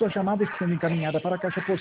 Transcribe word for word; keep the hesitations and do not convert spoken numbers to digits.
Sua chamada está sendo encaminhada para a caixa postal